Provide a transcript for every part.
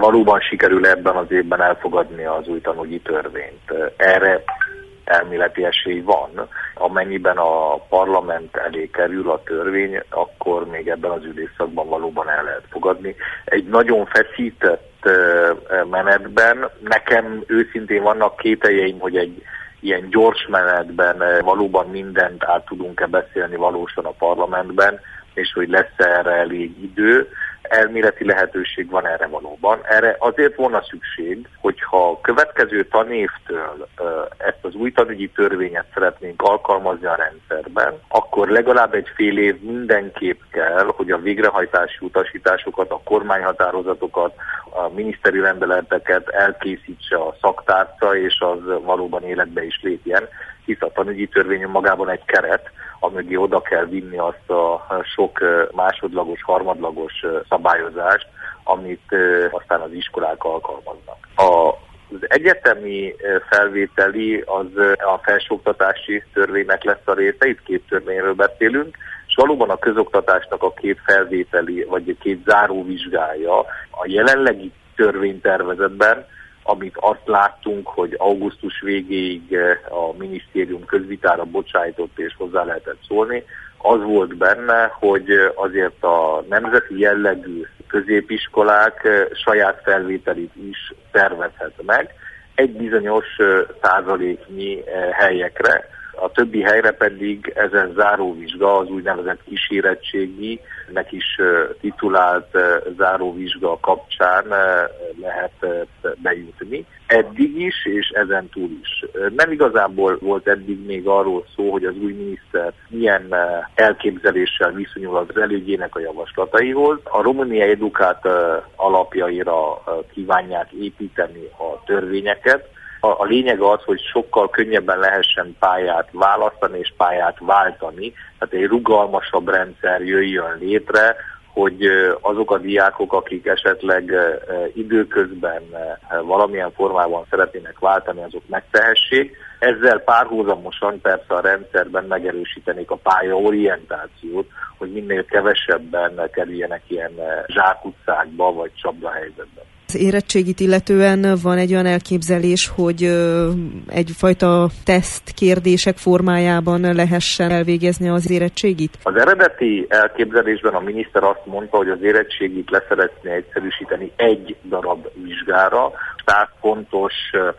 valóban sikerül ebben az évben elfogadni az új tanúgyi törvényt. Erre elméleti esély van. Amennyiben a parlament elé kerül a törvény, akkor még ebben az ülésszakban valóban el lehet fogadni. Egy nagyon feszített menetben nekem őszintén vannak kételjeim, hogy egy ilyen gyors menetben valóban mindent át tudunk-e beszélni valósan a parlamentben, és hogy lesz erre elég idő. Elméleti lehetőség van erre valóban. Erre azért volna szükség, hogyha a következő tanévtől ezt az új tanügyi törvényet szeretnénk alkalmazni a rendszerben, akkor legalább egy fél év mindenképp kell, hogy a végrehajtási utasításokat, a kormányhatározatokat, a miniszteri rendeleteket elkészítse a szaktárca, és az valóban életbe is lépjen, hisz a tanügyi törvény magában egy keret, amögé oda kell vinni azt a sok másodlagos, harmadlagos szabályozást, amit aztán az iskolák alkalmaznak. Az egyetemi felvételi az a felsőoktatási törvénynek lesz a része, itt két törvényről beszélünk, és valóban a közoktatásnak a két felvételi, vagy két záróvizsgája a jelenlegi törvénytervezetben, amit azt láttunk, hogy augusztus végéig a minisztérium közvitára bocsájtott és hozzá lehetett szólni, az volt benne, hogy azért a nemzeti jellegű középiskolák saját felvételit is tervezhet meg, egy bizonyos százaléknyi helyekre, a többi helyre pedig ezen záróvizsga, az úgynevezett kísérettséginek is titulált záróvizsga kapcsán lehet bejutni. Eddig is, és ezen túl is. Nem igazából volt eddig még arról szó, hogy az új miniszter milyen elképzeléssel viszonyul az elődjének a javaslataihoz. A Romania Educát alapjaira kívánják építeni a törvényeket. A lényeg az, hogy sokkal könnyebben lehessen pályát választani és pályát váltani, tehát egy rugalmasabb rendszer jöjjön létre, hogy azok a diákok, akik esetleg időközben valamilyen formában szeretnének váltani, azok megtehessék. Ezzel párhuzamosan persze a rendszerben megerősítenék a pályaorientációt, hogy minél kevesebben kerüljenek ilyen zsákutcákba vagy csapdahelyzetben. Az érettségit illetően van egy olyan elképzelés, hogy egyfajta teszt kérdések formájában lehessen elvégezni az érettségit? Az eredeti elképzelésben a miniszter azt mondta, hogy az érettségit leszeretné egyszerűsíteni egy darab vizsgára, 100 pontos,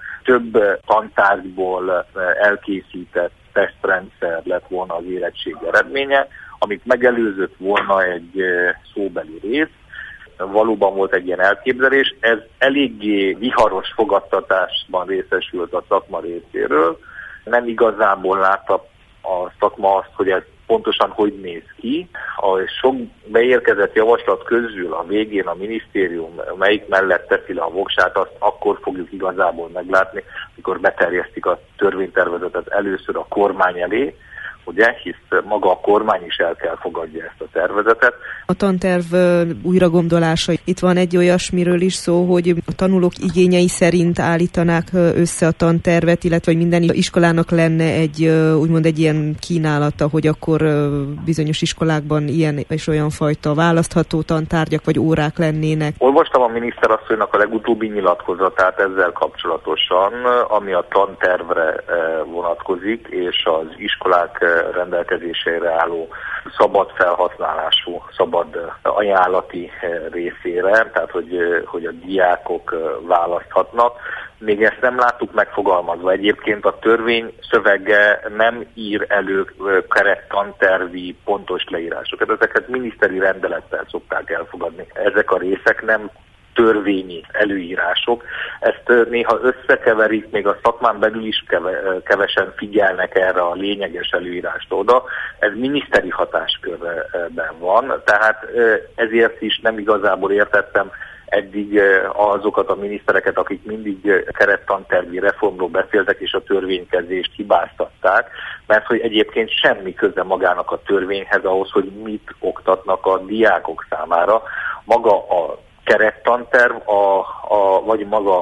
több tantárgyból elkészített tesztrendszer lett volna az érettség eredménye, amit megelőzött volna egy szóbeli rész. Valóban volt egy ilyen elképzelés, ez eléggé viharos fogadtatásban részesült a szakma részéről. Nem igazából látta a szakma azt, hogy ez pontosan hogy néz ki. A sok beérkezett javaslat közül a végén a minisztérium melyik mellett teszi le a voksát, azt akkor fogjuk igazából meglátni, amikor beterjesztik a törvénytervezetet először a kormány elé, ugye, hisz maga a kormány is el kell fogadja ezt a tervezetet. A tanterv újragondolása. Itt van egy olyasmiről is szó, hogy a tanulók igényei szerint állítanák össze a tantervet, illetve hogy minden iskolának lenne egy ilyen kínálata, hogy akkor bizonyos iskolákban ilyen és olyan fajta választható tantárgyak vagy órák lennének. Olvastam a miniszterasszonynak a legutóbbi nyilatkozatát ezzel kapcsolatosan, ami a tantervre vonatkozik, és az iskolák rendelkezésére álló szabad felhasználású, szabad ajánlati részére, tehát hogy a diákok választhatnak. Még ezt nem láttuk megfogalmazva. Egyébként a törvény szövege nem ír elő kerettantervi pontos leírásokat. Ezeket miniszteri rendelettel szokták elfogadni. Ezek a részek nem törvényi előírások. Ezt néha összekeverik, még a szakmán belül is kevesen figyelnek erre a lényeges előírást oda. Ez miniszteri hatáskörben van, tehát ezért is nem igazából értettem eddig azokat a minisztereket, akik mindig kerettantervi reformról beszéltek és a törvénykezést hibáztatták, mert hogy egyébként semmi köze magának a törvényhez ahhoz, hogy mit oktatnak a diákok számára. Maga a kerettanterv, vagy maga a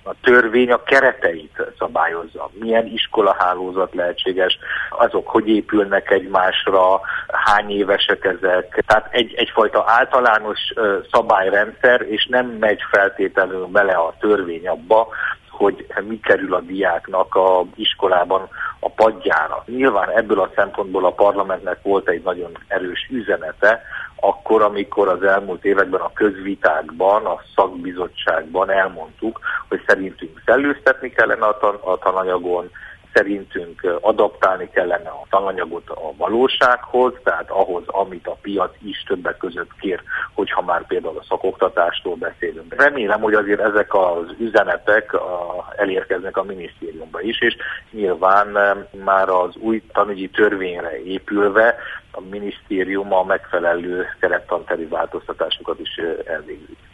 A törvény a kereteit szabályozza. Milyen iskolahálózat lehetséges, azok hogy épülnek egymásra, hány évesek ezek. Tehát egyfajta általános szabályrendszer, és nem megy feltétlenül bele a törvény abba, hogy mi kerül a diáknak a iskolában a padjára. Nyilván ebből a szempontból a parlamentnek volt egy nagyon erős üzenete, akkor, amikor az elmúlt években a közvitákban, a szakbizottságban elmondtuk, hogy szerintünk szellőztetni kellene a tananyagon, szerintünk adaptálni kellene a tananyagot a valósághoz, tehát ahhoz, amit a piac is többek között kér, hogyha már például a szakoktatástól beszélünk. Remélem, hogy azért ezek az üzenetek elérkeznek a minisztériumba is, és nyilván már az új tanügyi törvényre épülve a minisztérium a megfelelő kerettanteri változtatásokat is elvégzi.